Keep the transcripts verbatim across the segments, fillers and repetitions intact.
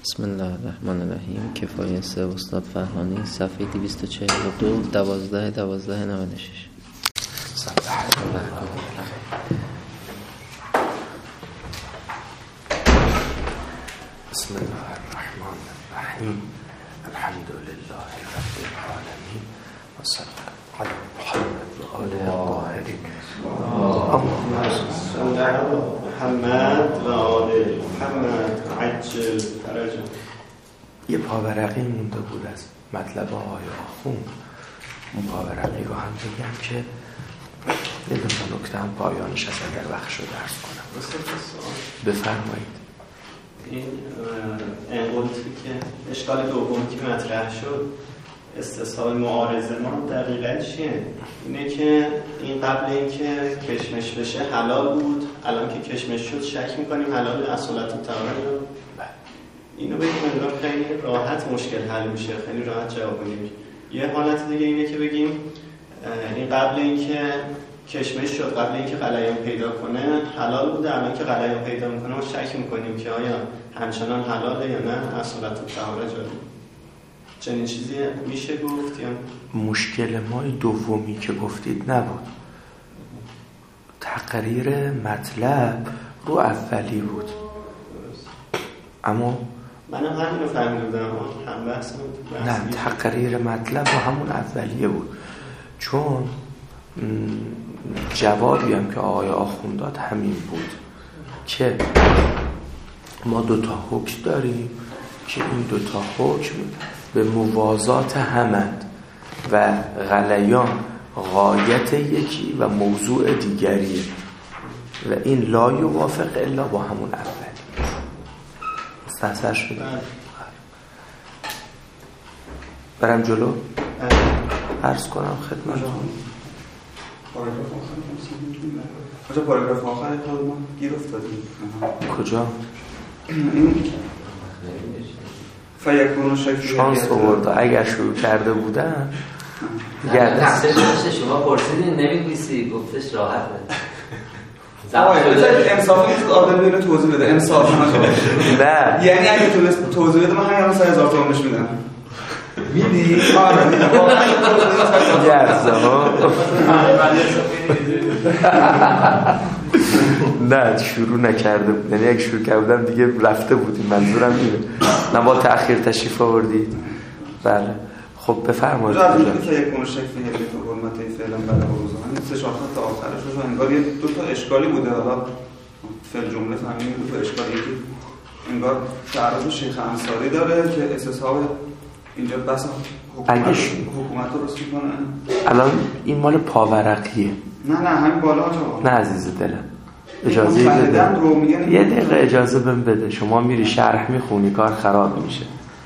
بسم الله الرحمن الرحیم. کفایه سه استاد فرهانی، صفحه دویست و چهل و دو، دوازده دوازده نود و شش. بسم الله الرحمن الرحیم. الحمد لله رب العالمین و صلی علی محمد و آله الطاهرین. اللهم صل علی محمد و آله محمد عجل فرجهم. یه پاورقی مونده بود از مطلب آقای آخوند. اون پاورقی رو هم بگم که یه دو تا نکته هم پایانش هست اگر وقت شد عرض کنم. بفرمایید. این انقلتی که اشکال دوم که مطرح شد، استصحاب معارضه ما دقیقاً چیه؟ اینه که این قبل اینکه کشمش بشه حلال بود، الان که کشمش شد شک میکنیم حلال اصالت الطهاره. اینو بگیم انگار خیلی راحت مشکل حل میشه، خیلی راحت جواب میدیم. یه حالت دیگه اینه که بگیم این قبل اینکه کشمش شد، قبل اینکه غلیان پیدا کنه حلال بوده، الان که غلیان پیدا میکنه ما شک میکنیم که آیا همچنان حلاله یا نه اصالت الطهاره جاری. چنین چیزی میشه گفت یا مشکل ما دومی که گفتید نبود، تقریر مطلب رو اولی بود. اما منم همین رو فهمیده بودم، هم بحث بود. نه، تقریر مطلب رو همون اولیه بود، چون جوابی هم که آقای آخوند داد همین بود که ما دوتا حکم داریم که این دوتا حکم به موازات همند و غلیان غایت یکی و موضوع دیگریه و این لا یوافق الا با همون اولی. مستحضر شده؟ برم جلو؟ عرض کنم خدمتتون. کجا پاراگراف آخر تا ما گیر افتادیم؟ کجا؟ فیکون شکلی شانس آورد اگر شروع کرده بودم نه تقصیر داشته. شما پرسیدین نمی‌نویسی، گفتش راحت بده. انصافی نیست آدم اینو توضیح بده. انصافی نه، یعنی اگه تونست توضیح بده من همین الان سه هزار تومان بهش میدم. میدی؟ آره میدم. نه شروع نکرده بود، یعنی اگه شروع کرده بودم دیگه رفته بودیم. منظورم اینه. نه با تأخیر تشریف آوردید. بله خب بفرمایید. راجع به فیکون شکلی تو حرمت فعلا بعد روزان این سه چهار تا آخرش رو انگار یه دو تا اشکالی بوده. حالا فعل جمله همین دو تا اشکالی که انگار تعارض شیخ انصاری داره که استصحاب اینجا بس حکومت حکومت رو رسید کنه. الان این مال پاورقیه. نه نه همین بالا جا. نه عزیز دلم اجازه بده، یه دقیقه اجازه بهم بده. شما میری شرح میخونی کار خراب میشه.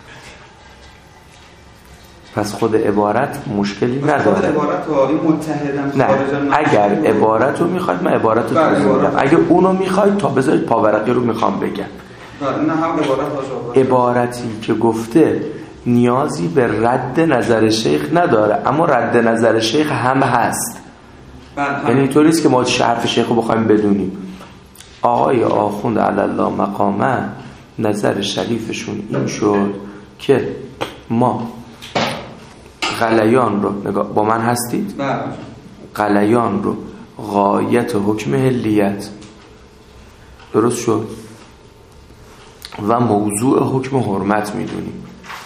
پس خود عبارت مشکلی نداره. خود عبارت ها این متحدن نه، اگر عبارت رو میخواید من عبارت رو توضیح میدم. اگه اونو میخواید تا بذارید پاورقی رو میخوام بگم. نه هم عبارت ها عبارتی که گفته نیازی به رد نظر شیخ نداره، اما رد نظر شیخ هم هست. یعنی اینطوری است که ما حرف شیخ رو بخوایم بدونیم. آقای آخوند علی الله مقامه نظر شریفشون این شد که ما غلیان رو نگاه با من هستید؟ غلیان رو غایت حکم حلیت درست شد و موضوع حکم حرمت میدونیم.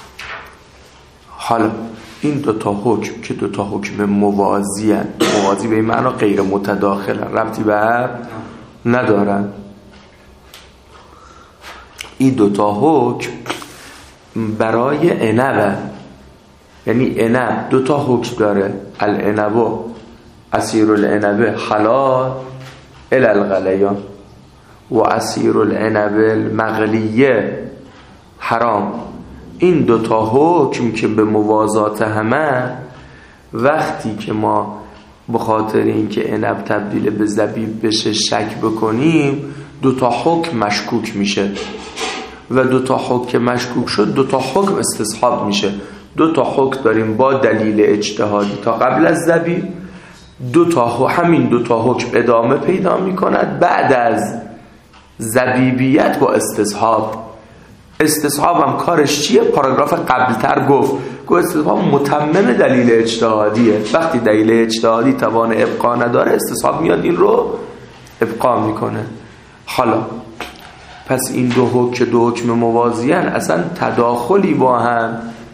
حالا این دوتا حکم که دوتا حکم موازی هن، موازی به این معنا غیر متداخل هن، ربطی به هم ندارن. این دوتا حکم برای عنب، یعنی عنب دوتا حکم داره. العنب عصیر العنب حلال الی الغلیان و عصیر العنب المغلیه حرام. این دوتا حکم که به موازات همه، وقتی که ما به خاطر اینکه عنب تبدیل به زبیب بشه شک بکنیم، دوتا حکم مشکوک میشه و دوتا حکم مشکوک شد دوتا حکم استصحاب میشه. دوتا حکم داریم با دلیل اجتهادی تا قبل از زبیب، دوتا همین دوتا حکم ادامه پیدا میکند بعد از زبیبیت با استصحاب. استصحابم کارش چیه؟ پاراگراف قبلتر گفت گفت استصحاب متمم دلیل اجتهادیه. وقتی دلیل اجتهادی توان ابقا نداره استصحاب میاد این رو ابقا میکنه. حالا پس این دو حکم دو حکم موازیان اصلا تداخلی با هم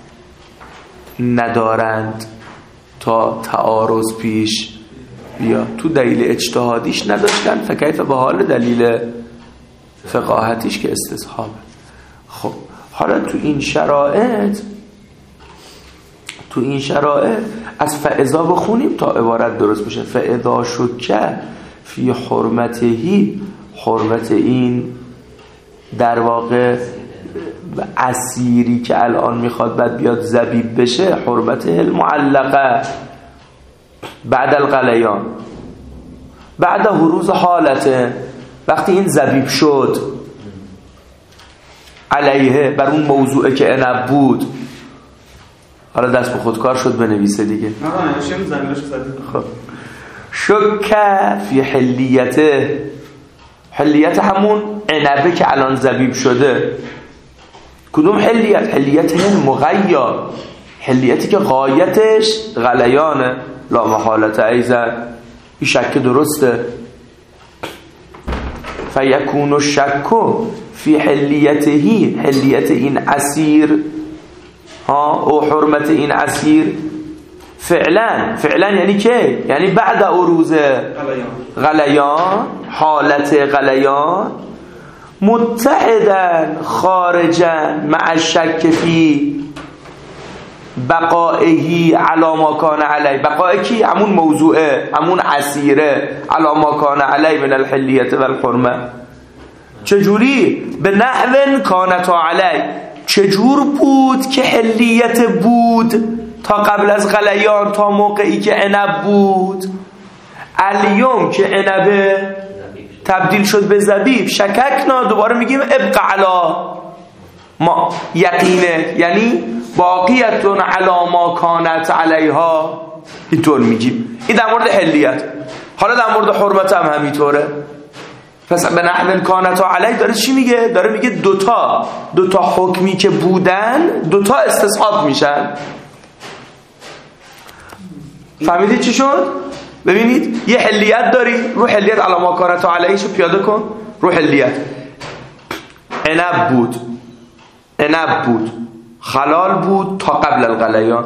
ندارند تا تعارض پیش بیا. تو دلیل اجتهادیش نداشتن فکیف به حال دلیل فقاهتیش که استصحابه. خب حالا تو این شرایط تو این شرایط از فاذا بخونیم تا عبارت درست بشه. فاذا شک فی حرمتهی، حرمت این در واقع اسیری که الان میخواد بعد بیاد زبیب بشه، حرمت المعلقه بعد الغلیان بعد حروز حالته، وقتی این زبیب شد علیه بر اون موضوعه که عنب بود. حالا دست به خودکار شد بنویسه دیگه. خب شک فی حلیته، حلیت همون عنبه که الان زبیب شده. کدوم حلیت؟ حلیت مغیا، حلیتی که غایتش غلیانه. لا محالت ایزن، این شک درسته. فیکون الشک فی حلیتهی، حلیت این اسیر ها او حرمت این اسیر فعلا. فعلا یعنی که یعنی بعد عروض غلیان، حالت غلیان، متحدن خارجا مع الشک فی بقائهی علی ما کان علی. بقائه کی؟ همون موضوعه، همون اسیره، علی ما کان علی من الحلیت و الحرمه. چجوری؟ به نحو کانتا علی، چجور بود که حلیت بود تا قبل از غلیان، تا موقعی که عنب بود. الیوم که عنب تبدیل شد به زبیب، شککنا، دوباره میگیم ابقى علی ما یقینه، یعنی باقیتون علی ما کانت علیها. اینطور میگیم. این در مورد حلیت. حالا در مورد حرمت هم همینطوره. پس به نحو کانت علی داره چی میگه؟ داره میگه دوتا دوتا حکمی که بودن دوتا استصحاب میشن. فهمیدید چی شد؟ ببینید یه حلیت داری، رو حلیت علی ما کانت علیشو پیاده کن. رو حلیت عنب بود، عنب بود، حلال بود تا قبل الغلیان.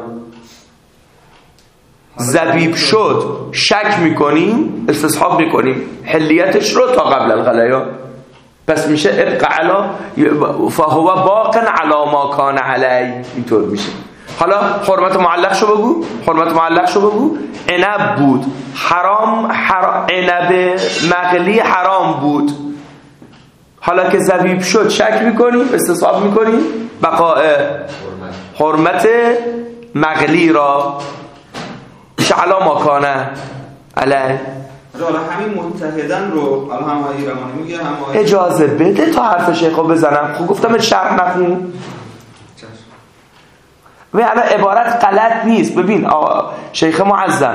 زبیب شد، شک میکنیم، استصحاب میکنیم حلیتش رو تا قبل الغلیان. پس میشه ابقى علی فهو باق علی ما کان علی. اینطور میشه. حالا حرمت معلق شو بگو. حرمت معلق شو بگو. عنب بود، حرام، حرام، عنب مغلی حرام بود. حالا که زبیب شد شک میکنیم، استصحاب میکنیم بقاء حرمت مغلی را شعلا مکانه علیه. حالا همین متحدن رو حالا هم آقای ایرمانی میگه هم آقای اجازه بده تا حرف شیخو بزنم. خب گفتم شرح نخون. ببین الان عبارت غلط نیست. ببین آقا شیخ معظم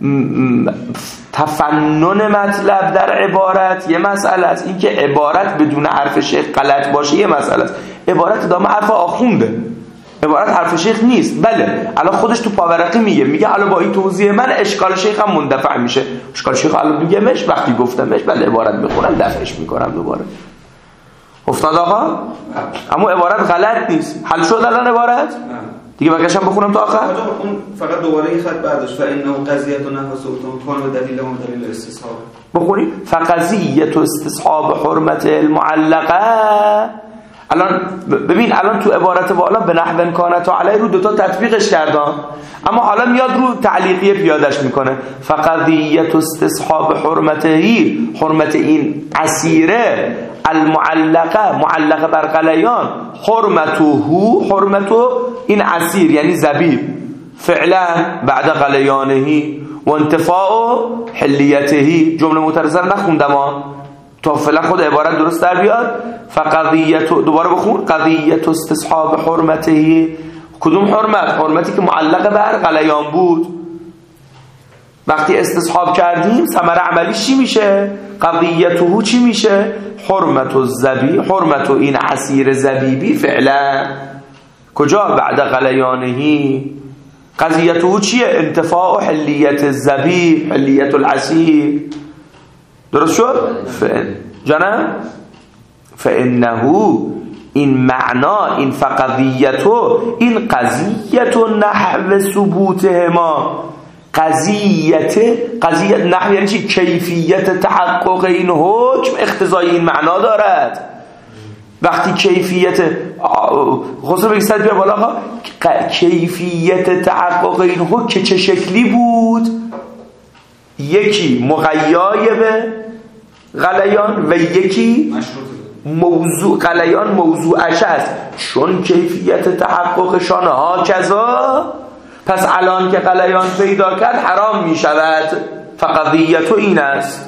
تفنن مطلب در عبارت یه مسئله است، این که عبارت بدون حرف شیخ غلط باشه یه مسئله است. عبارت دامه حرف آخونده، عبارت حرف شیخ نیست. بله الان خودش تو پاورقی میگه میگه حالا با این توضیح من اشکال شیخ هم مندفع میشه. اشکال شیخ الان میگه مش وقتی گفتمش بله عبارت میخونم دفعش میکنم دوباره. افتاد آقا؟ اما عبارت غلط نیست. حل شد الان عبارت؟ دیگه بقیه‌اش هم بخونم تا آخر. اون فقط دوباره این خط بعدش فإنه قضیه نحو سلطان کان دلیل و دلیل استصحاب. بخونیم فقضیه استصحاب حرمت المعلقه. الان ببین الان تو عبارت بالا به نحو کانت علی رو دوتا تطبیقش کردن، اما حالا میاد رو تعلیقیه پیادش میکنه. فقضیه استصحاب حرمتهی، حرمت این اسیره المعلقه، معلقه بر غلیان، حرمته، حرمته این اسیر یعنی زبیب فعلا بعد غلیانهی و انتفاع حلیتهی. جمله معترضه نخوندم تا فعلا خود عبارت درست در بیاد. فقضیت، دوباره بخون، قضیت استصحاب حرمتهی. کدوم حرمت؟ حرمتی که معلقه بر غلیان بود. وقتی استصحاب کردیم ثمره عملی چی میشه؟ قضیته چی میشه؟ حرمت الزبی، حرمت این عصیر زبیبی فعلا کجا؟ بعد غلیانهی. قضیته چیه؟ انتفاع حلیت الزبیب، حلیت العصیر. درست شد؟ فإن جانم فإنه این معنا، این فقضیتو، این قضیت نحو ثبوتهما. قضیت قضیت نحو یعنی چی؟ کیفیت تحقق این حکم اقتضای این معنا دارد. وقتی کیفیت خصوصا بگی صد بیا بالا ها، کیفیت تحقق این حکم که چه شکلی بود؟ یکی مغیای به غلیان و یکی موضوع غلیان موضوعش است، چون کیفیت تحققشان ها کذا. پس الان که غلیان پیدا کرد حرام می شود. فقضیت این است.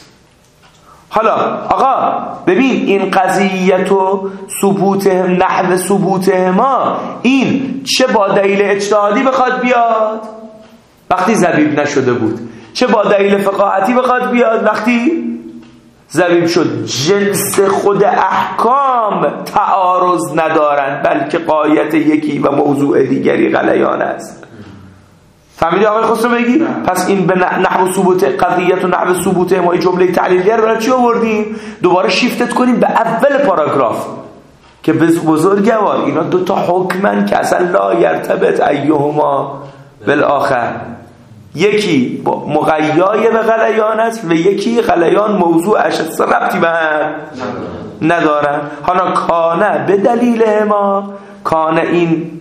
حالا آقا ببین این قضیت و ثبوت نحو ثبوت ما، این چه با دلیل اجتهادی بخواد بیاد وقتی زبیب نشده بود، چه با دلیل فقاهتی بخواد بیاد وقتی زبیب شد. جنس خود احکام تعارض ندارند، بلکه غایت یکی و موضوع دیگری غلیان است. فهمیدی آقای خسرو بگی؟ پس این به نحو ثبوت قضیت و نحو ثبوت ما جمله تعلیلیه رو برای چی آوردیم؟ دوباره شیفتت کنیم به اول پاراگراف که بزرگوار اینا دو تا حکمن که اصلا لا یرتبط ایهما بالآخر. یکی مغیای به غلیان است و یکی غلیان موضوعش است، ربطی به هم ندارن. حالا کانه به دلیل ما، کانه این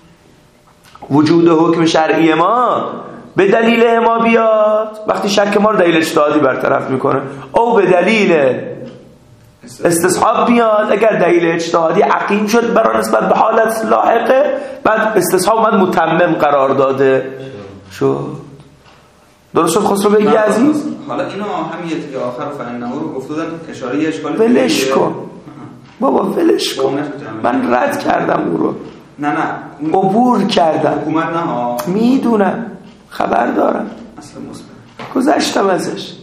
وجود حکم شرعی ما به دلیل ما بیاد وقتی شک ما رو دلیل اجتهادی برطرف میکنه، او به دلیل استصحاب بیاد اگر دلیل اجتهادی عقیم شد برای نسبت به حالت لاحقه، بعد استصحاب من متمم قرار داده شد. درست شد خسرو بگی عزیز؟ حالا اینو هم یه تیکه آخر فإنه رو گفته بودن اشاره اشکال ولش کن بابا، ولش کن. من رد کردم او رو، نه نه عبور کردم. حکومت نه ها، میدونم، خبر دارم، اصلا مثبت گذشتم ازش.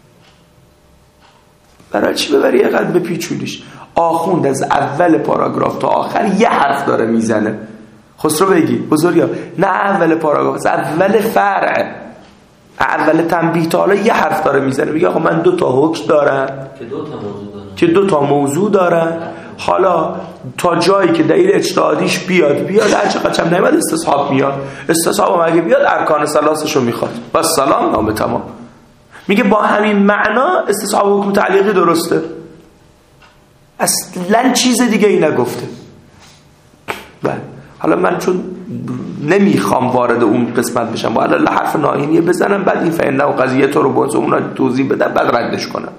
برای چی ببری یه قد به پیچولیش؟ آخوند از اول پاراگراف تا آخر یه حرف داره میزنه. خسرو بگی بزرگا، نه اول پاراگراف، از اول فرع، اول تنبیه تا حالا یه حرف داره میزنه. میگه آخه من دو تا حکم دارم که دو تا موضوع دارم که دو تا موضوع دارم. حالا تا جایی که دلیل اجتهادیش بیاد بیاد، هر چقدر چم نمیاد استصحاب میاد. استصحاب هم اگه بیاد ارکان ثلاثه‌شو میخواد و سلام نامه تمام. میگه با همین معنا استصحاب حکم تعلیقی درسته، اصلا چیز دیگه ای نگفته. بله حالا من چون نمیخوام وارد اون قسمت بشم، باید الله حرف ناهینیه بزنم، بعد این فإنه و قضیه تو رو باز اون رو توضیح بدم، بعد ردش کنم.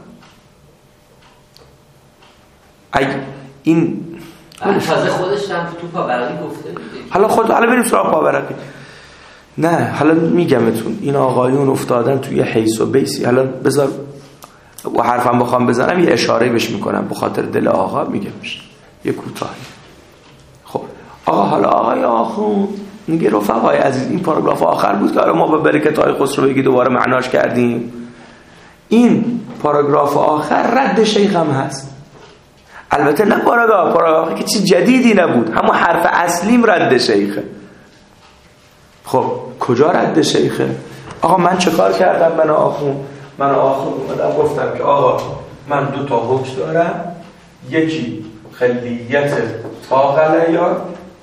اگه این تازه خودش هم تو پاورقی گفته. حالا خود حالا بریم سراغ پاورقی. نه حالا میگمتون این آقایون افتادن توی حیث و بیسی. حالا بذار و حرفم بخوام بزنم یه اشاره بهش میکنم به خاطر دل آقا میگمش یه کوتاهی. خب آقا، حالا آقای آخون میگه رفقای عزیز این پاراگراف آخر بود که ما با برکت های خسرو بگی دوباره معناش کردیم. این پاراگراف آخر رد شیخ هم هست. البته نه پاراگراف پاراگراف که چیز جدیدی نبود، همون حرف اصلیم رد شیخه. خب کجا رد شیخه؟ آقا من چه کار کردم؟ من آخون من آخون اومدم گفتم که آقا من دو تا حکم دارم، یکی خلیت تا غلیان،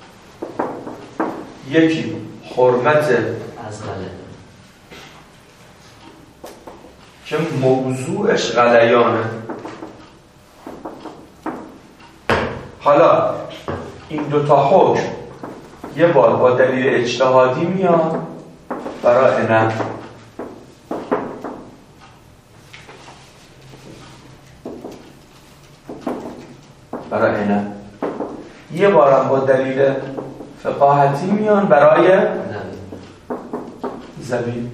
یکی حرمت از غلیان که موضوعش غلیانه. حالا این دوتا حکم یه بار با دلیل اجتهادی میاد برای نه، برای نه یه بارم با دلیل فقاهتی میان برای زبیب.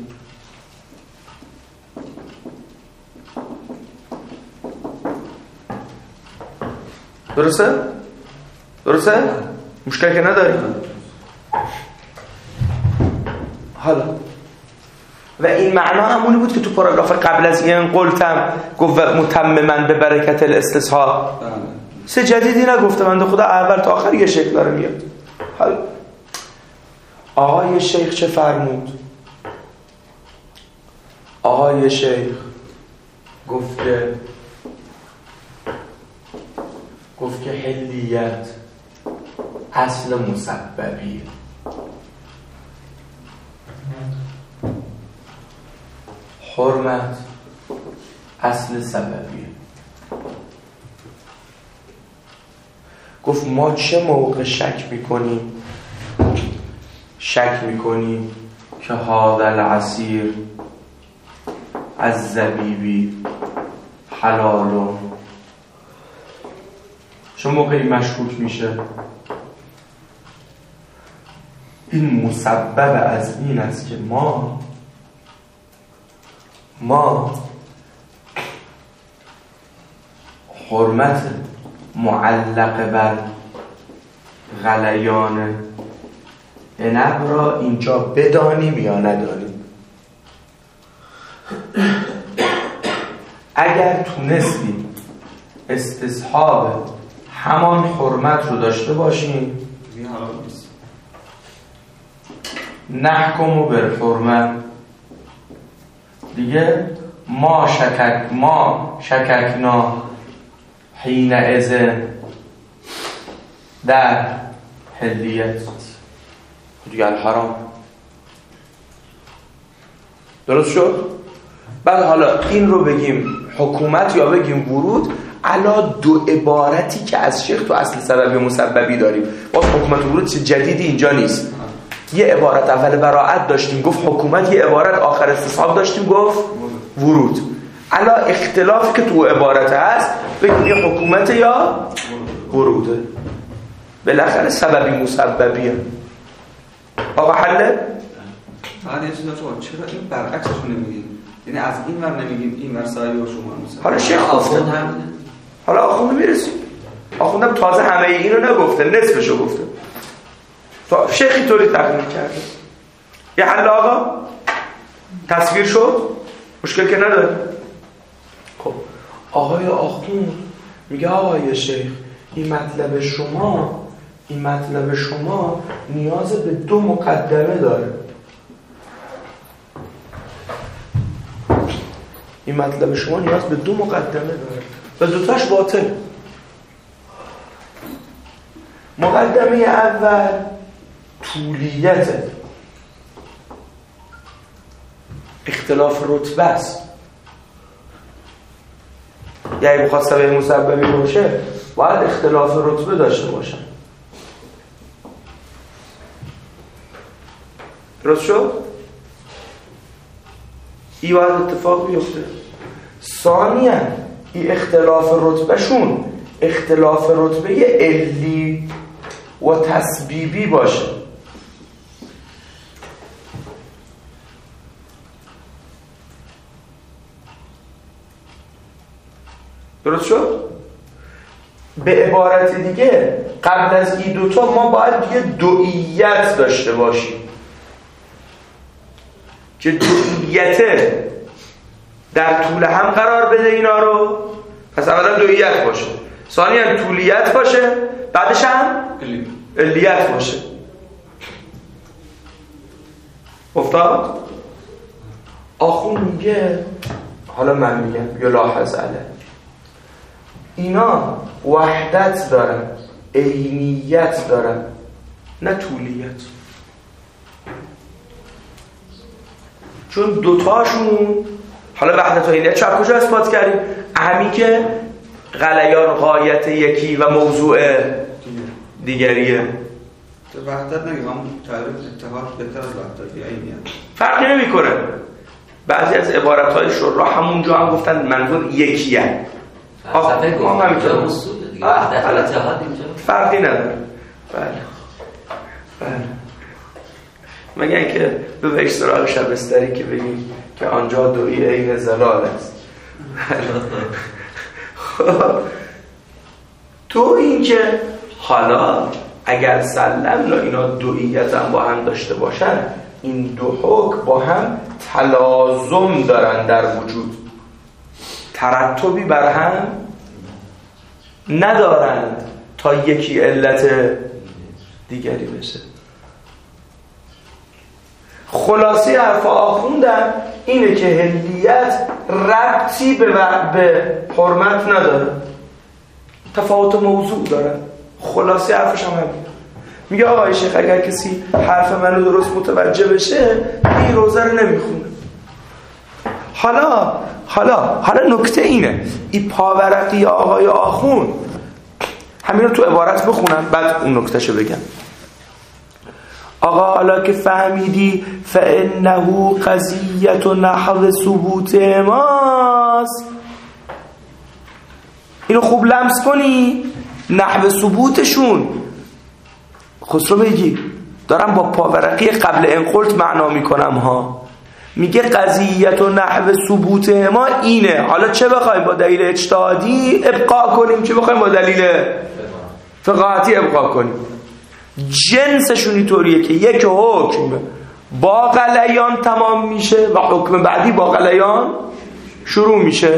درسته؟ درسته؟ مشکل که نداری؟ حالا و این معنا همونی بود که تو پاراگراف قبل از این قلتم گفت متمما به برکت الاستصحاب. سه جدیدی نگفته، من خدا اول تا آخر یه شکل داره میاد. حالا آقای شیخ چه فرمود؟ آقای شیخ گفت که گفت که حلیت اصل مسببیه. حرمت اصل سببیه. گفت ما چه موقع شک میکنیم؟ شک میکنیم که هذا العصیر از زبیبی حلالون. چه موقعی مشکوک میشه؟ این مسبب از این است که ما ما حرمت معلق بر غلیان عنب را اینجا بدانیم یا ندانیم. اگر تونستیم استصحاب همان حرمت رو داشته باشیم نحکم و بالحرمت دیگه ما شکک ما شککنا حین اذن در حلیت دیگه الحرام. درست شد؟ بعد حالا این رو بگیم حکومت یا بگیم ورود، علا دو عبارتی که از شیخ تو اصل سببی مسببی داریم. باز حکومت ورود چه جدیدی اینجا نیست. یه عبارت اول براعت داشتیم گفت حکومت، یه عبارت آخر استصحاب داشتیم گفت ورود. علا اختلافی که تو عبارت هست بگیم یه حکومت یا وروده، بالاخره سببی مسببیه. آقا حله؟ فقط یه چیز داشت، چرا این برعکسش نمیگیم؟ یعنی از این ور نمیگیم این ور سایه و شما مسبب. حالا شیخ گفته، حالا آخونده میرسیم. آخوندم تازه همه اینو نگفته، نصفشو گفته. تا شیخی طوری تقنیم کرده. یه حل آقا تصویر شد، مشکل که نداره. خب آقای آخوند میگه آقای شیخ این مطلب شما این مطلب شما نیاز به دو مقدمه داره. این مطلب شما نیاز به دو مقدمه داره و دوتاش باطل. مقدمه اول طولیت اختلاف رتبه است. یعنی بخواد سبب مسببی باشه باید اختلاف رتبه داشته باشن. درست شد؟ این باید اتفاق بیفته. ثانیاً این اختلاف رتبه شون اختلاف رتبه علی و تسبیبی باشه. درست شد؟ به عبارت دیگه قبل از این دوتا ما باید یه دوئیت داشته باشیم که دوئیته در طول هم قرار بده اینا رو. پس اولا دوئیت باشه، ثانیاً طولیت باشه، بعدش هم علیت باشه. افتاد؟ آخون میگه، حالا من میگم یلاحظ علیه، اینا وحدت دارن، عینیت دارن، نه طولیت. چون دوتاشون حالا وحدت و عینیت چه کجا اثبات کردیم؟ همین که غلیان غایت یکی و موضوع دیگریه. وحدت نگیم، همون تعریف اتحاد بهتر از وحدت یا عینیت فرقی نمی‌کنه. بعضی از عبارت‌های شراح همونجا هم گفتن منظور یکیه. فلسفه گفتن اصول دیگه وحدت و اتحاد اینجا فرقی نداره. بله بله مگه اینکه به ویش سراغ شبستری که بگیم که آنجا دوئی عین زلال است. تو این که حالا اگر سلم لا اینا دوئیت هم با هم داشته باشن، این دو حکم با هم تلازم دارن در وجود، ترتبی بر هم ندارند تا یکی علت دیگری بشه. خلاصه حرف آخوندن اینه که حلیت ربطی به, به حرمت نداره، تفاوت موضوع داره. خلاصه حرفش هم همین. میگه آقای شیخ اگر کسی حرف منو درست متوجه بشه این روزه رو نمیخونه. حالا حالا حالا نکته اینه، این پاورقی آقای آخون همین رو تو عبارت بخونم بعد اون نکتهشو بگم. آقا حالا که فهمیدی فإنه قضیت و نحو ثبوت ماست، اینو خوب لمس کنی. نحو ثبوتشون خسرو بگی دارم با پاورقی قبل انقلت معنا میکنم ها. میگه قضیت و نحو ثبوت ما اینه. حالا چه بخوایم با دلیل اجتهادی ابقا کنیم، چه بخوایم با دلیل فقاهتی ابقا کنیم، جنسشون اینطوریه که یک حکم با غلیان تمام میشه و حکم بعدی با غلیان شروع میشه.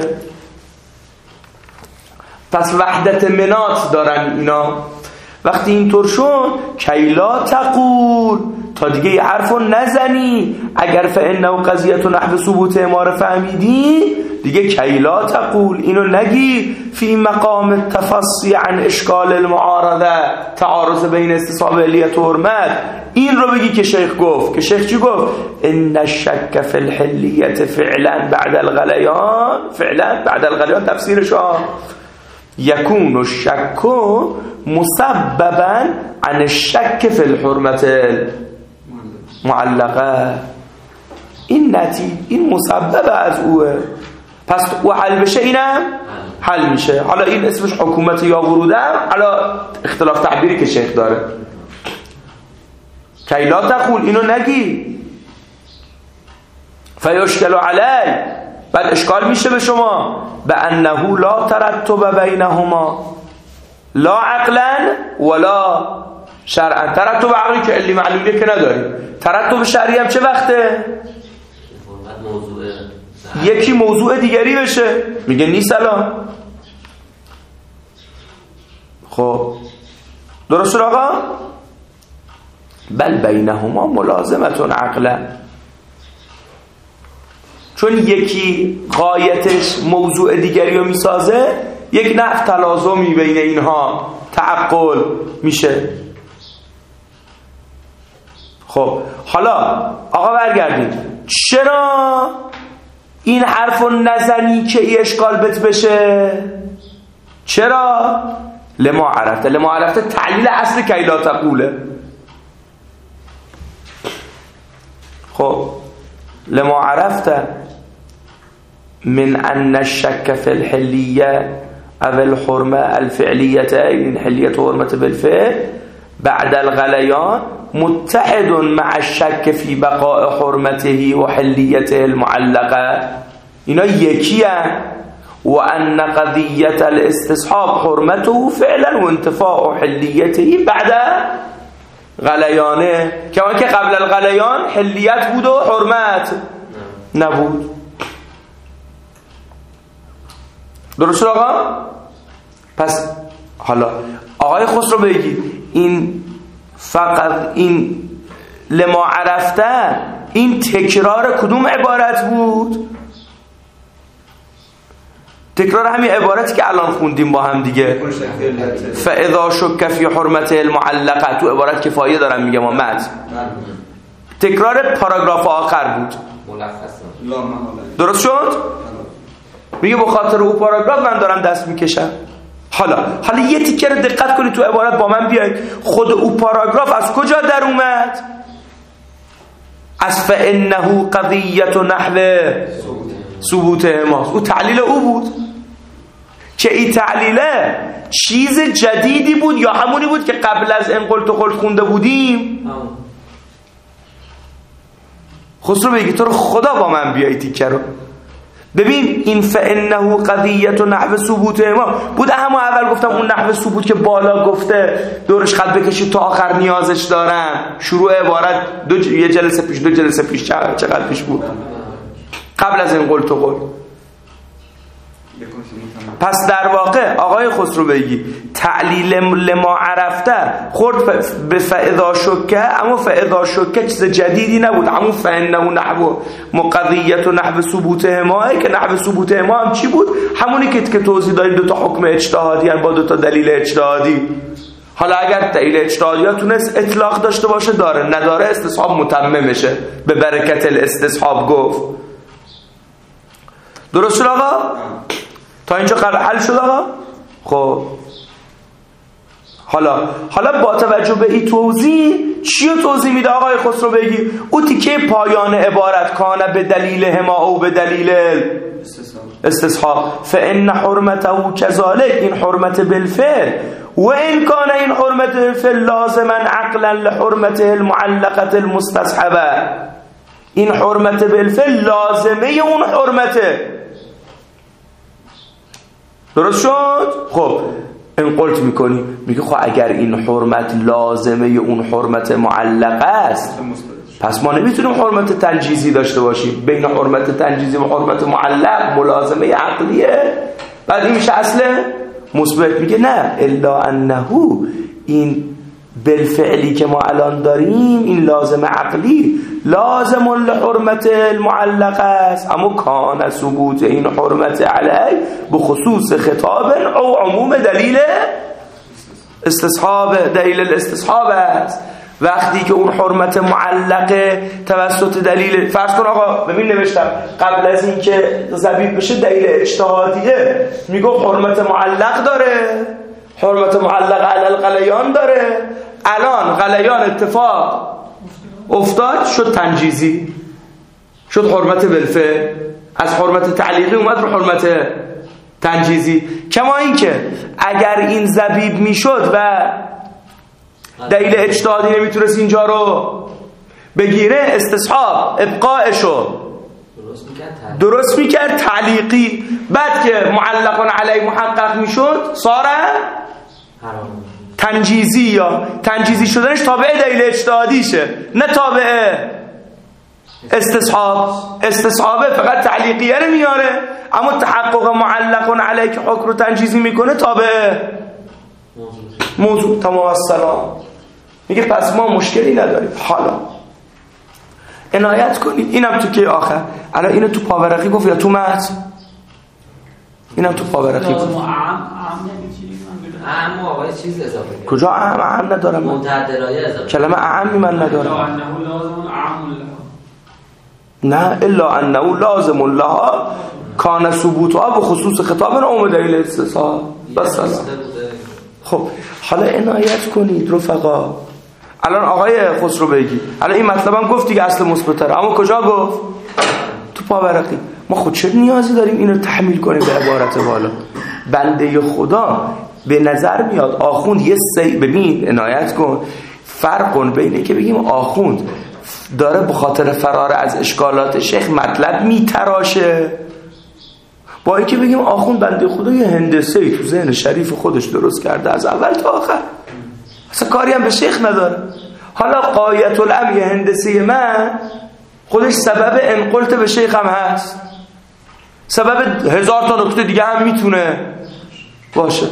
پس وحدت منات دارن اینا. وقتی اینطور شد کیلا تقول، تا دیگه یه حرفو نزنی، اگر فإنه قضیت و نحو ثبوت ما رو فهمیدی دیگه کیلا تقول، اینو نگی فی مقام التفصی عن اشکال المعارضه، تعارض بین استصحاب علیت و حرمت. این رو بگی که شیخ گفت. که شیخ چی گفت؟ ان الشک فی الحلیت فعلا بعد الغلیان، فعلا بعد الغلیان تفسیرش ها یکون الشک مسببا عن الشک فی الحرمت معلقه. این نتیجه این مسبب از اوه، پس و حل بشه اینم حل میشه. حالا این اسمش حکومت یا وروده، حالا اختلاف تعبیری که شیخ داره. کیلا تقول، اینو نگی فیشکل علی، بعد اشکال میشه به شما به انه لا ترتب بینهما لا عقلا ولا شرعا. ترتب عقلی که علی معلولیه که نداریم، ترتب شرعی هم چه وقته؟ موضوع یکی موضوع دیگری بشه. میگه نیست الان. خب درست آقا؟ بل بینهما ملازمتون عقلا، چون یکی غایتش موضوع دیگری رو میسازه، یک نحو تلازمی بین اینها تعقل میشه. خب حالا آقا برگردید، چرا این حرفو نزنی که ای اشکال بت بشه؟ چرا؟ لما عرفته. لما عرفته تعلیل اصل کیلا تقوله. خب لما عرفته من ان الشك في الحلية او الحرمة الفعلية، این حلیت و حرمت بالفعل بعد الغلیان متحد مع الشك في بقاء حرمته و حلیته المعلقه. اینا یکی هستند. و ان قضیت الاستصحاب حرمته فعلا و انتفاع حلیته بعد غلیانه، کما که قبل الغلیان حلیت بود و حرمت نبود. درست آقا؟ پس حالا آقای خسرو بگید این فقط این لما عرفته این تکرار کدوم عبارت بود؟ تکرار همین عبارتی که الان خوندیم با هم دیگه، فاذا شک فی حرمت المعلقه. تو عبارت کفایه دارم میگم ما مد تکرار پاراگراف آخر بود. درست شد؟ میگه به خاطر او پاراگراف من دارم دست میکشم. حالا حالا یه تیکه رو دقت کنید تو عبارت با من بیاید. خود او پاراگراف از کجا در اومد؟ از فانه قضیت و نحو ثبوت ماست. او تعلیل او بود که این تعلیله چیز جدیدی بود یا همونی بود که قبل از ان قلت و قلت خونده بودیم؟ خسرو بگی تو رو خدا با من بیایی تیکه رو ببین این فانه قضیه نحو ثبوت ما بود. همون اول گفتم اون نحو ثبوت که بالا گفته دورش خط بکشید تا آخر نیازش دارم. شروع عبارت دو ج... یه جلسه پیش دو جلسه پیش چقدر پیش بود قبل از این قول تو قول. پس در واقع آقای خسروبیگی تعلیل لما عرفته خورد به فاذا شکه، اما فاذا شکه چیز جدیدی نبود. همون فانه نحو مقضیت و نحو ثبوت ما که نحو ثبوت ما هم چی بود؟ همونی که که توضیح دادیم دو تا حکم اجتهادی با دو تا دلیل اجتهادی. حالا اگر دلیل اجتهادی ها تونست اطلاق داشته باشه داره، نداره استصحاب متمم میشه. به برکت الاستصحاب گفت. درست شد آقا؟ تا اینجا قرار حل شد آقا؟ خب حالا حالا با توجه به این توضیح چیو توضیح میده آقای خسروبیگی؟ او تیکه پایان عبارت کانه به دلیل هما او به دلیل استصحاب فان حرمته کذالک، این حرمت بالفعل و این کان این حرمت بالفعل لازما عقلا لحرمته المعلقه المستصحبه. این حرمت بالفعل لازمه اون حرمته. درست شد؟ خب این قلت میکنی میگه خب اگر این حرمت لازمه اون حرمت معلقه است پس ما نمیتونیم حرمت تنجیزی داشته باشیم. بین حرمت تنجیزی و حرمت معلق ملازمه عقلیه، بعد این میشه اصل مثبت. میگه نه الا انه این بالفعلی که ما الان داریم این لازم عقلی لازم لحرمت المعلقه است، اما کان ثبوت این حرمت علی به خصوص خطاب او عموم دلیل استصحاب دلیل الاستصحاب است. وقتی که اون حرمت معلقه توسط دلیل فرض کن آقا ببین نوشتم قبل از این که ضبیط بشه دلیل اجتهادیه میگفت حرمت معلق داره، حرمت معلق علی الغلیان داره. الان غلیان اتفاق افتاد شد تنجیزی، شد حرمت بالفعل، از حرمت تعلیقی اومد رو حرمت تنجیزی. کما این که اگر این ضبیب میشد و دلیل اجتهادی نمیتونست اینجا رو بگیره استصحاب ابقاءشو درست میکرد تعلیقی، بعد که معلقان علی محقق میشد ساره تنجیزی، یا تنجیزی شدنش تابع دلیل اجتهادیشه نه تابع استصحاب. استصحابه فقط تعلیقیه رو میاره، اما تحقق معلقان علی که حکم رو تنجیزی میکنه تابع موضوع. تمام السلام. میگه پس ما مشکلی نداریم. حالا عنایت کنید اینم تو که آخر الان اینو تو پاورقی گفت یا تو متن؟ اینم تو پاورقی گفت. اعم آقای چیز اضافه کرد. کجا اعم؟ اعم ندارم من. متعدرایه اضافه. کلمه اعمی من ندارم. نه الا انه لازم لها کان ثبوتها به خصوص خطاب عموم دلیل استصحاب. بس خب حالا عنایت کنید رفقا. الان آقای خسروبیگی الان این مطلب هم گفت دیگه اصل مثبت‌تره، اما کجا گفت؟ تو پاورقی. ما خود چه نیازی داریم اینو تحمیل کنیم به عبارت بالا؟ بنده خدا به نظر میاد آخوند یه سی ببین عنایت کن فرق کن بینه که بگیم آخوند داره به خاطر فرار از اشکالات شیخ مطلب میتراشه، با اینکه بگیم آخوند بنده خدا یه هندسه‌ای تو ذهن شریف خودش درست کرده از اول تا آخر، اصلا کاری هم به شیخ نداره. حالا قایت الامر هندسی من خودش سبب انقلت به شیخ هم هست، سبب هزار تا نکته دیگه هم میتونه باشه.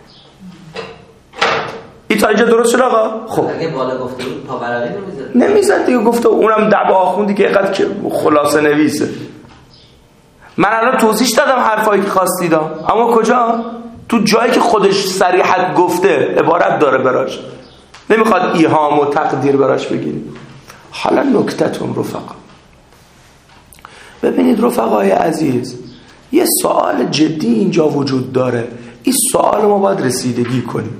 این تا اینجا درست شد آقا؟ خب اگه بالا گفته بود پاورقی نمیزد نمیزد دیگه، گفته اونم دعوا آخوندی که اینقدر که خلاصه نویسه. من الان توضیح دادم حرفایی که خواستیدم، اما کجا؟ تو جایی که خودش صریحت گفته عبارت داره براش، نمیخواد ایهام و تقدیر براش بگیریم. حالا نکته‌تون رفقا، ببینید رفقای عزیز یه سوال جدی اینجا وجود داره، این سوال ما باید رسیدگی کنیم.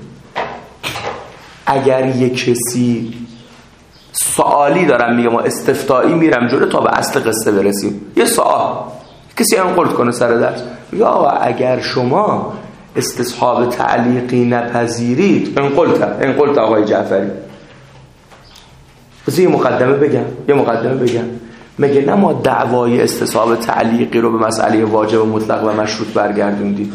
اگر یک کسی سوالی دارم میگم ما استفتایی میرم جلو تا به اصل قصه برسیم، یه سوال کسی انقلت کنه سر درس میگه آقا اگر شما استصحاب تعلیقی نپذیرید، انقلت انقلت آقای جعفری. بذار یه مقدمه بگم یه مقدمه بگم مگه نه ما دعوای استصحاب تعلیقی رو به مسئله واجب و مطلق و مشروط برگردوندیم؟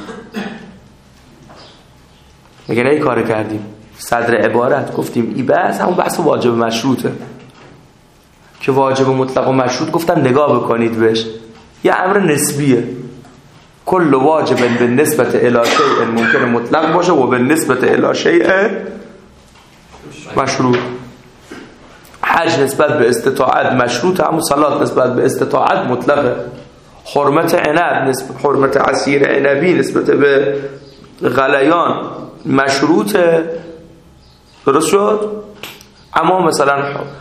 مگه نه این کار کردیم؟ صدر عبارت گفتیم این بحث همون بحث واجب و مشروطه که واجب و مطلق و مشروط گفتم نگاه بکنید بهش، یه امر نسبیه. کل واجب به نسبت الی شیء ممکن مطلق باشه و به نسبت الی شیء مشروط. حج نسبت به استطاعت مشروط، همون صلات نسبت به استطاعت مطلقه. حرمت عنب نسبت حرمت عصیر عنبی نسبت به غلیان مشروطه، درست شد؟ اما مثلا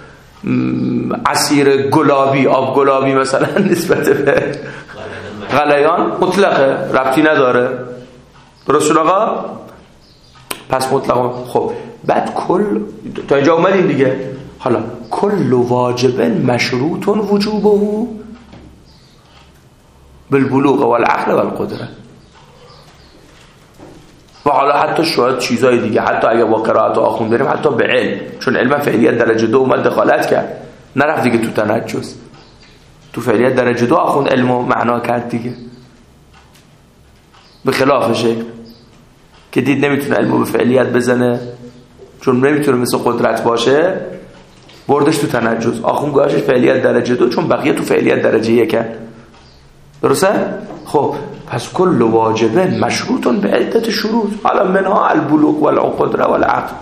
عصیر گلابی، آب گلابی مثلا نسبت به غلیان مطلقه، ربطی نداره، درست شد آقا؟ پس مطلقه. خب بعد کل تا اینجا اومدیم دیگه. حالا کل واجب مشروط وجوبه بالبلوغ والعقل والقدره. و حالا حتی شاید چیزای دیگه، حتی اگه با قرائت و آخون بریم، حتی به علم، چون علم فعلیت درجه دو اومد دخالت کرد، نرفت دیگه تو تنجس. تو فعلیت درجه دو آخون علم و معنا کرد دیگه، به خلافشه که دید نمیتونه علمو به فعلیت بزنه، چون نمیتونه مثل قدرت باشه، بردش تو تنجس. آخون گوشش فعلیت درجه دو، چون بقیه تو فعلیت درجه یکن. درسته؟ خب پس کل واجب مشروط به عدت شروط، حالا منها البلوغ والقدره والعقل.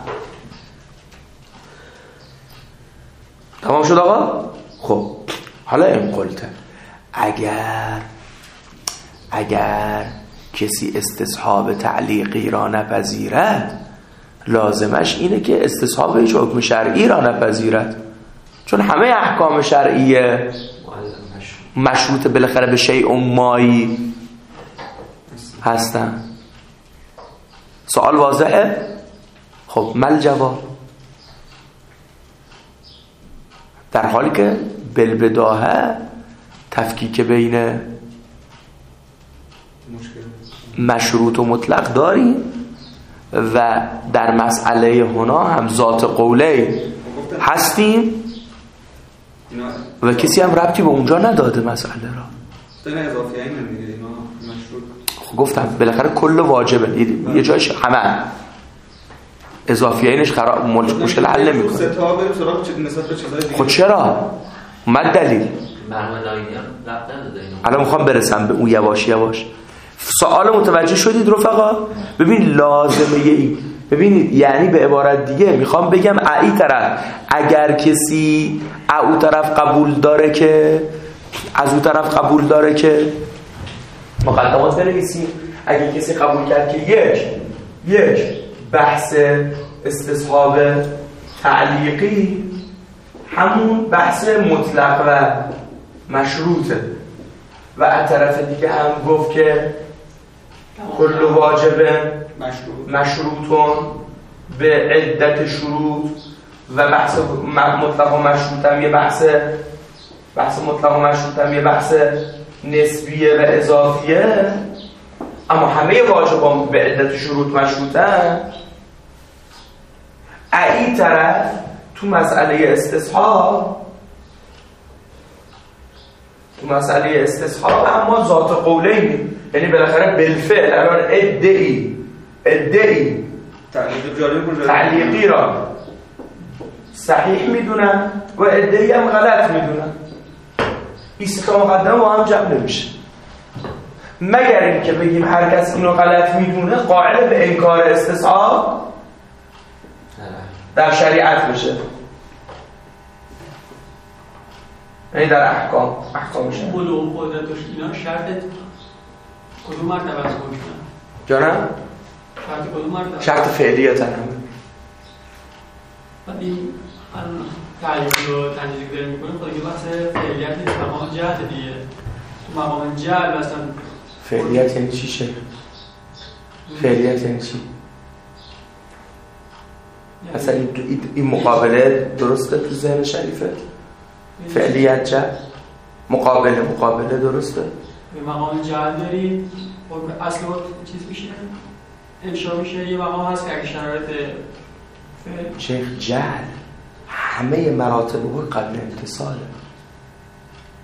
تمام شد آقا؟ خب حالا این قلته اگر اگر کسی استصحاب تعلیقی را نپذیرد، لازمش اینه که استصحاب هیچ حکم شرعی را نپذیرد، چون همه احکام شرعیه مشروط بالاخره به شیء مایی هستن. سوال واضحه؟ خب مل جواب؟ در حالی که بالبداهه تفکیک بین مشروط و مطلق داریم و در مسئله هنا هم ذات قوله هستیم و کسی هم ربطی به اونجا نداده مسئله را. این اضافی این نمیگه اینا مشروط. خب گفتم بالاخره کل واجبه، یه جایش همه اضافی اینش خراب مشکل حل نمیکنه. سه تا بریم سراغ چه نسبت به چیزای دیگه. خب چرا؟ مد دلیل محمد آینی هم ربط نداده اینو. الان میخوام برسم به اون یواش یواش. سوال متوجه شدید رفقا؟ ببین لازمه ای ببینید، یعنی به عبارت دیگه میخوام بگم ای طرف اگر کسی او طرف قبول داره که از اون طرف قبول داره که مقدمات بنویسیم، اگر کسی قبول کرد که یک یک بحث استصحاب تعلیقی همون بحث مطلق و مشروطه و از طرف دیگه هم گفت که کل واجب مشروط مشروطون به عدت شروط و بحث مطلق و مشروط هم یه بحث بحث مطلق و مشروط هم یه بحث نسبیه و اضافیه، اما همه واجبان به عدت شروط مشروطن. این طرف تو مسئله استصحاب تو مسئله استصحاب اما ذات قوله‌ای، یعنی بالاخره بالفعل الان ادعی ادعی تعلیقی را صحیح میدونن و ادعی هم غلط میدونن. این سه تا مقدمه با هم جمع نمیشه، مگر اینکه بگیم هر کس اینو غلط میدونه قائل به انکار استصحاب در شریعت بشه، یعنی در احکام احکام شرع. بلوغ قدرتش اینا شرط کدوم مرتبه از گفتن؟ جانم؟ شرط کدوم مرتبه؟ شرط فعلیت هم. بعد این تعلیقی رو تنجیزی که داریم میکنیم خود که بحث فعلیت نیست، مقام جهت دیگه. تو مقام جهل اصلا فعلیت یعنی چی شکل؟ فعلیت یعنی چی؟ اصلا این, این مقابله درسته تو ذهن شریفه؟ فعلیت جهل مقابله مقابله درسته؟ به مقام جهل داری اصل چیز میشه انشا میشه، یه مقام هست که اگه شرایط شیخ جهل همه مراتب او قبل امتصاله.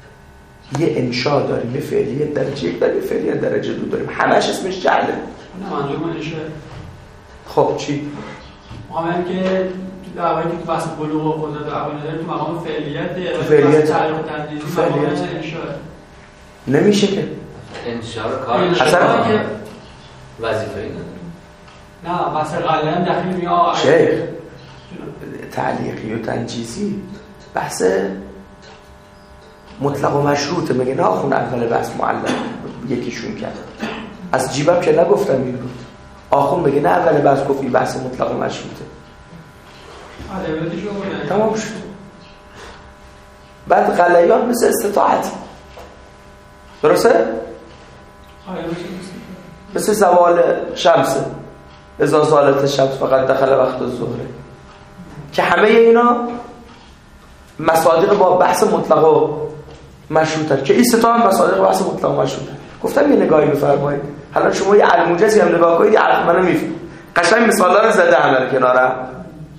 یه انشا داریم، یه فعلیت درجه یک داریم، یه فعلیت درجه دو داریم، همش اسمش جعله. نه منظور من انشا. خب چی؟ مقام که تو دعوایی که تو بحث بلوغ و قدرت و عقل داره تو مقام فعلیت تو فعلیت تعلیق و تدریجی مقام انشا نمیشه که انشا رو کار اصلا که وظیفه‌ای نداره. نه بحث غلن داخل میاد شیخ تعلیقی و تنجیزی بحث مطلق و مشروطه. مگه نه آخون اول بحث معلم یکیشون کرد از جیبم که نگفتم این رو آخون مگه نه اول بحث گفت این بحث مطلق و مشروطه. تمام شد. بعد غلیان مثل استطاعت درسته؟ مثل زوال شمسه اذا زالت الشمس فقط دخل وقت الظهر که همه اینا مصادیق با بحث مطلق و مشروطه که این ستا هم مصادیق بحث مطلق و مشروطه. گفتم یه نگاهی بفرمایید. حالا شما یه الموجزی هم نگاه کنید حرف منو میفهم. قشنگ مثالا رو زده همه کنارم.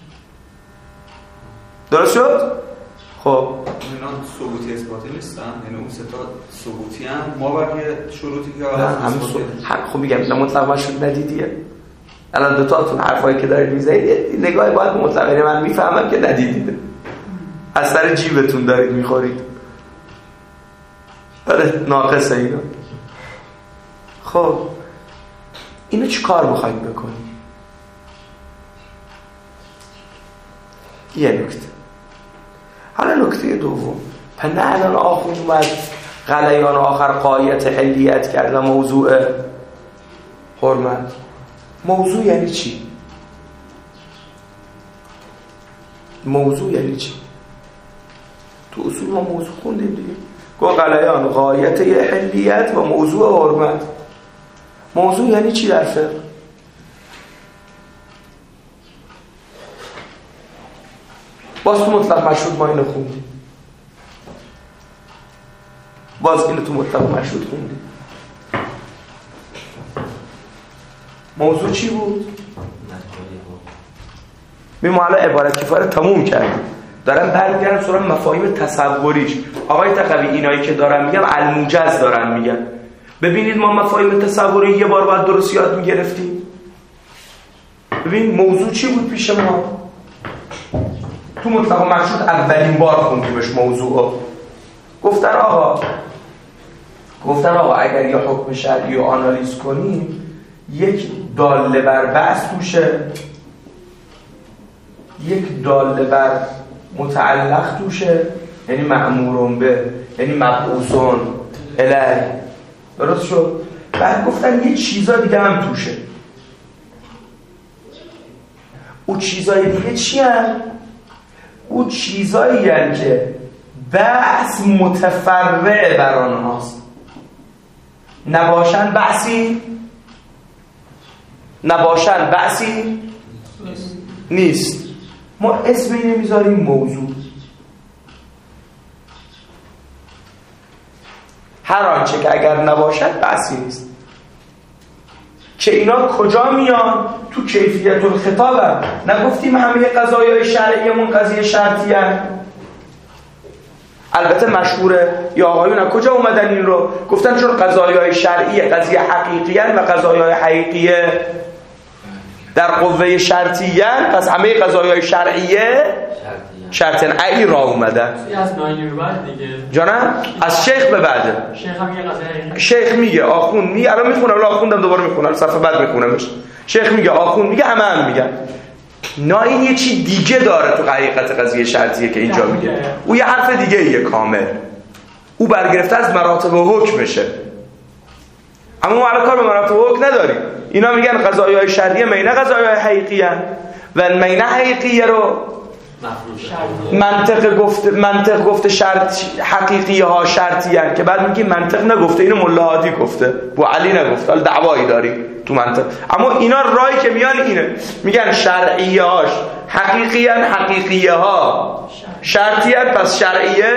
درست شد؟ خب اینا ثبوتی اثباتی نیستن، یعنی اون سه تا ثبوتی هم ما بقیه شروطی که حالا اثباتی خب میگم نه مطلق مشروط ندیدیه. الان دو تاتون حرفایی که دارید میزنید نگاهی باید مطلق، یعنی من میفهمم که ندیدید از سر جیبتون دارید میخورید. آره ناقصه اینا. خب اینو چی کار میخواید بکنید؟ یه نکته. حالا نکته دوم، پنه الان آخون اومد غلیان آخر قایت حلیت کرد و موضوع حرمت. موضوع یعنی چی؟ موضوع یعنی چی؟ تو اصول ما موضوع خوندیم دیگه. گو غلیان قایت حلیت و موضوع حرمت. موضوع یعنی چی در فقه؟ باز تو مطلق مشروط ما اینو خوندیم. باز اینو تو مطلق مشروط خوندیم. موضوع چی بود؟ میمون الان عبارت کفایه رو تموم کردیم. دارم برمیگردم سراغ مفاهیم تصوریش. آقای تقوی اینایی که دارم میگم الموجز دارم میگم. ببینید ما مفاهیم تصوری یه بار باید درست یاد میگرفتیم. ببین موضوع چی بود پیش ما؟ تو مطلق مشروط اولین بار خوندیمش موضوع. گفتن آقا گفتن آقا اگر یه حکم شرعی رو آنالیز کنیم یک داله بر بحث توشه، یک داله بر متعلق توشه، یعنی مأمورون به، یعنی مبعوثون الیه. درست شد؟ بعد گفتن یه چیزا دیگه هم توشه. اون چیزای دیگه چی هم؟ اون چیزایی هم که بحث متفرع بر آنهاست، نباشن بحثی نباشن بحثی نیست. ما اسمی نمیذاریم موضوع. هر آنچه که اگر نباشد بحثی نیست. که اینا کجا میان؟ تو کیفیت الخطاب هم. نگفتیم همه قضایای شرعیمون قضیه شرطی هم. البته مشهوره یا آقایون از کجا اومدن این رو گفتن؟ چون قضایای شرعی قضیه حقیقی و قضایای حقیقیه در قوه شرطیه، پس همه قضایای شرعیه شرطن ای را اومدن. از ناینی به بعد دیگه جانم از شیخ به بعده. شیخ هم میگه قضیه شیخ میگه آخون می الان میخونم، الان آخوندم دوباره میخونم صفحه بعد میخونمش. شیخ میگه آخون میگه همه هم میگن. نه این یه چی دیگه داره تو حقیقت قضیه شرطیه که اینجا میگه. او یه حرف دیگه ایه کامل. او برگرفته از مراتب حکمشه. اما ما الان کار به مراتب حکم نداریم. اینا میگن قضایای شرعیه مینه قضایای حقیقیه و مینه حقیقیه رو منطق گفته منطق گفته شرط حقیقیه ها شرطیه که بعد میگیم منطق نگفته، اینو ملا هادی گفته، بو علی نگفته. حالا دعوایی داری تو منطق. اما اینا راهی که میان اینه، میگن شرعیه هاش حقیقیه حقیقیه ها شرطیه، پس شرعیه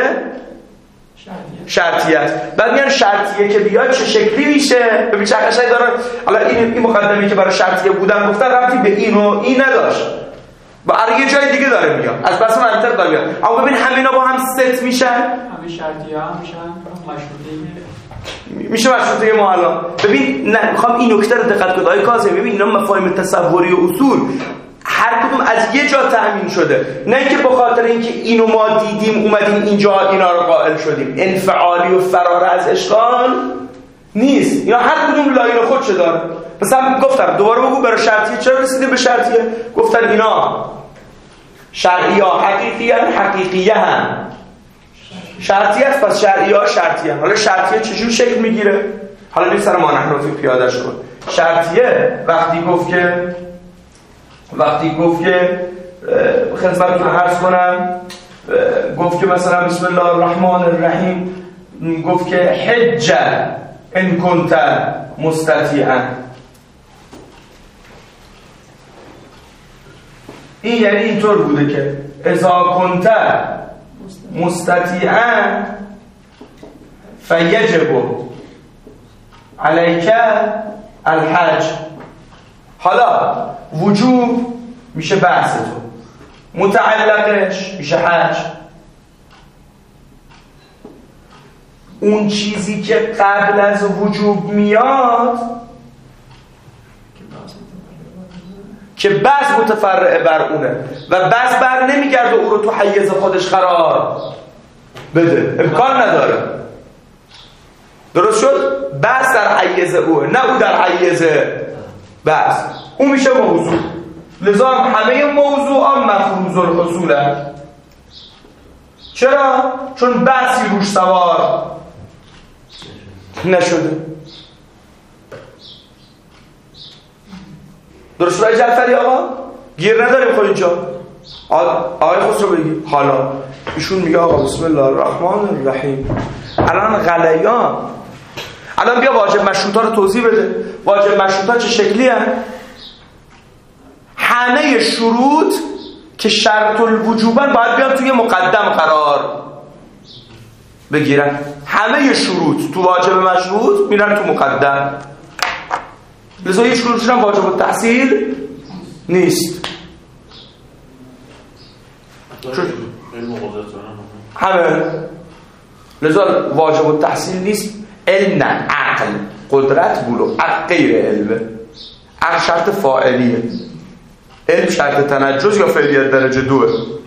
شرطیه است. بعد میان شرطیه که بیاد چه شکلی میشه. ببین چه قشنگ داره. حالا این این مقدمه‌ای که برای شرطیه بودن گفتن ربطی به این و این نداشت. با یه جای دیگه داره میاد، از پس منطق داره میاد. اما ببین همه اینا با هم ست میشن، همه شرطی هم میشن مشروطه میشه مشروطه ما الان. ببین نه میخوام این نکته رو دقت کنید آقای کاظمی، ببین اینا مفاهیم تصوری و اصول هر کدوم از یه جا تأمین شده، نه اینکه به خاطر اینکه اینو ما دیدیم اومدیم اینجا اینا رو قائل شدیم. انفعالی و فرار از اشغال نیست، اینا هر کدوم لاین خودشه داره. مثلا گفتم دوباره بگو برای شرطیه چرا رسیدیم به شرطیه؟ گفتن اینا شرعیه حقیقیه حقیقیه هم شرطیه است، پس شرعیه ها شرطیه. حالا شرطیه چجور شکل میگیره؟ حالا بیم سر ما نحنفی پیاده شد. شرطیه وقتی گفت که وقتی گفت که خدمتتون عرض کنم گفت که مثلا بسم الله الرحمن الرحیم، گفت که حج ان کنت مستطیعا، این یعنی اینطور بوده که اذا کنت مستطیعا فیجب علیک الحج. حالا وجوب میشه بحث تو، متعلقش میشه حج. اون چیزی که قبل از وجوب میاد که بس متفرع بر اونه و بس بر نمیگرده او رو تو حیز خودش قرار بده، امکان نداره. درست شد؟ بس در حیز اوه، نه او در حیز بس. اون میشه موضوع. لذا همه موضوعات مفروض الحصول هست. چرا؟ چون بسی روش سوار نشده. درست شد جعفری آقا؟ گیر نداریم خود اینجا. آقای خسرو بگی. حالا ایشون میگه آقا بسم الله الرحمن الرحیم. الان غلیان، الان بیا واجب مشروطا رو توضیح بده. واجب مشروطا چه شکلی هست؟ همه شروط که شرط الوجوبن باید بیان توی مقدم قرار بگیرن. همه شروط تو واجب مشروط میرن تو مقدم. لذا هیچ شروطش هم واجب التحصیل نیست. همه لذا واجب التحصیل نیست. علم نه، عقل، قدرت، بلوغ. غیر علمه. عقل شرط فاعلیه، علم شرط تنجز یا فعلیت درجه دوه.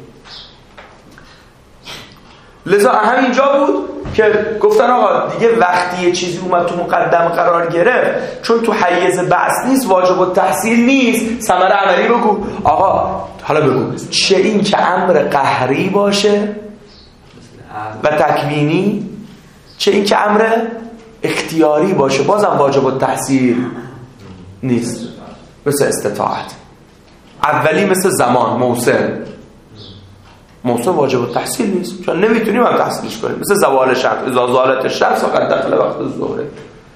لذا همینجا بود که گفتن آقا دیگه وقتی یه چیزی اومد تو مقدم قرار گرفت، چون تو حیز بحث نیست، واجب التحصیل نیست، ثمره عملی بگو. آقا حالا بگو چه این که امر قهری باشه و تکوینی، چه این که امر اختیاری باشه، بازم واجب التحصیل نیست. مثل استطاعت اولی، مثل زمان موصل. موصل واجب التحصیل نیست چون نمیتونیم هم تحصیلش کنیم. مثل زوال شمس، اذا زالت الشمس فقط داخل وقت الظهر.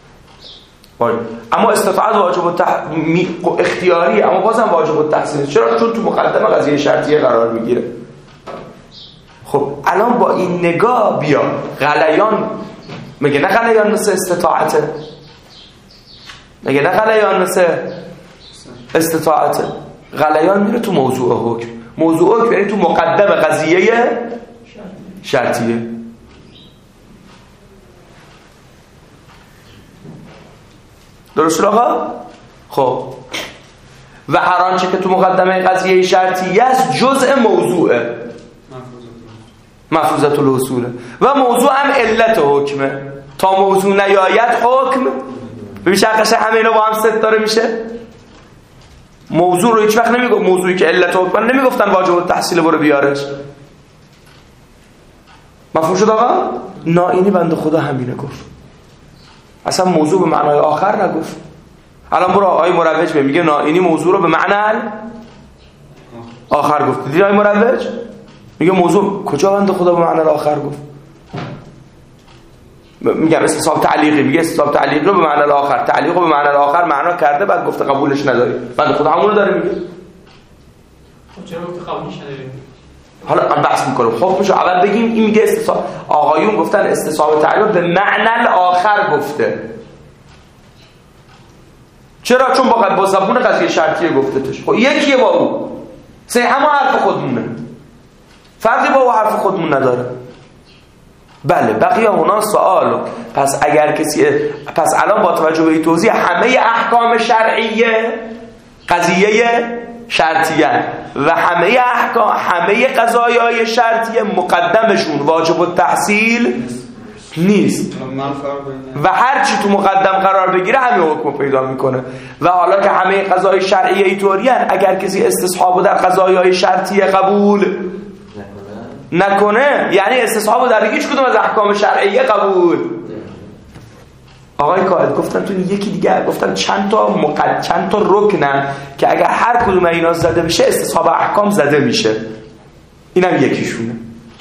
اما استطاعت واجب التح... اختیاری، اما بازم واجب التحصیل. چرا؟ چون تو مقدمه قضیه شرطیه قرار میگیره. خب الان با این نگاه بیا غلیان مگه نه غلیان مثل استطاعته؟ مگه نه غلیان مثل استطاعته؟ غلیان میره تو موضوع حکم. موضوع حکم یعنی تو مقدم قضیه شرطیه. درست آقا؟ خب و هر آنچه که تو مقدمه قضیه شرطیه است جزء موضوعه، مفروضت الحصوله. و موضوع هم علت حکمه. تا موضوع نیاید حکم ببین شرقش همه اینا با هم ست داره میشه. موضوع رو هیچ وقت نمیگفت، موضوعی که علت حکم نمیگفتن واجب التحصیل برو بیارش. مفهوم شد آقا؟ نائینی بنده خدا همینه گفت، اصلا موضوع به معنای آخر نگفت. الان برو آقای مروج به میگه نائینی موضوع رو به معنی آخر گفت. دیدی آقای مروج میگه موضوع کجا بنده خدا به معنی آخر گفت؟ میگم استصحاب تعلیقی، میگه استصحاب تعلیقی رو به معنی آخر، تعلیق رو به معنی آخر معنا کرده، بعد گفته قبولش نداری. بنده خدا همون رو داره میگه. خب چرا گفته قبولش نداری؟ حالا من بحث میکنم. خب میشه اول بگیم این میگه استصحاب، آقایون گفتن استصحاب تعلیق به معنی آخر گفته. چرا؟ چون با با زبون قضیه شرطیه گفته توش. خب یکیه با او. سه همه حرف خودمونه، فرقی با حرف خودمون نداره. بله بقیه هنا سوال. پس اگر کسی پس الان با توجه به این توضیح همه احکام شرعیه قضیه شرطیه و همه احکام همه قضایای شرطیه مقدمشون واجب التحصیل نیست و هر چی تو مقدم قرار بگیره همه حکم پیدا میکنه. و حالا که همه قضای شرعیه اینطوری ان، اگر کسی استصحابو در قضایای شرطیه قبول نکنه یعنی استصحابو در هیچ کدوم از احکام شرعیه قبول. آقای قائد گفتن تو یکی دیگه گفتن چند تا مقد چند تا رکنن که اگر هر کدوم اینا زده بشه استصحاب احکام زده میشه. اینم یکیشونه.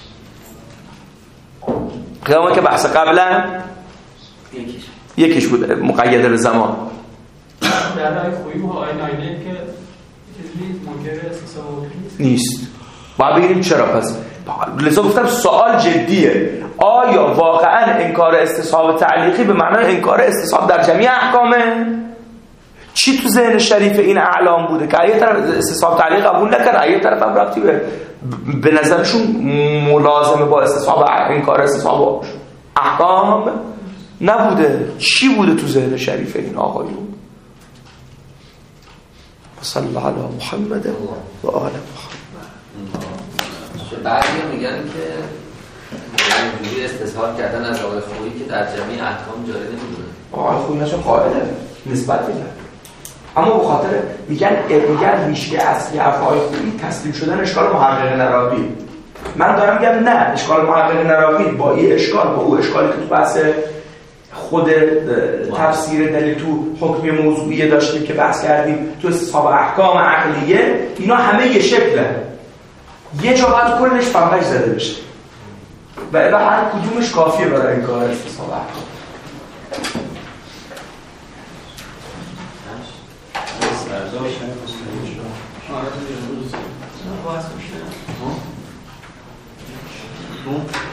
خیلی که بحث قبلا یکیش یکیش بود مقید به زمان. در رای خویی و آیین آینه که چیزی منکر استصحاب نیست. باید بگیریم چرا پس. لذا گفتم سوال جدیه. آیا واقعا انکار استصحاب تعلیقی به معنای انکار استصحاب در جمعی احکامه؟ چی تو ذهن شریف این اعلام بوده که یه طرف استصحاب تعلیق قبول نکرد، یه طرف هم رفتی به به نظرشون ملازمه با استصحاب انکار استصحاب احکام نبوده؟ چی بوده تو ذهن شریف این آقایون؟ صلی الله علی محمد و آل محمد. بعضی میگن که اینجوری استصحاب کردن از آقای خویی که در جمعی احکام جاری نمیدونه. آقای خویی نشه قائله نسبت میدن، اما به خاطر میگن میگن ریشه اصلی حرف آقای خویی تسلیم شدن اشکال محقق نراقی. من دارم میگم نه، اشکال محقق نراقی با این اشکال با او اشکالی که تو بحث خود تفسیر دلیل تو حکم موضوعی داشتیم که بحث کردیم تو استصحاب احکام عقلیه، اینا همه یه شکله. یه جا باید کلش فنبش زده بشه و الا هر کدومش کافیه برای این کار استصحاب احکام. آره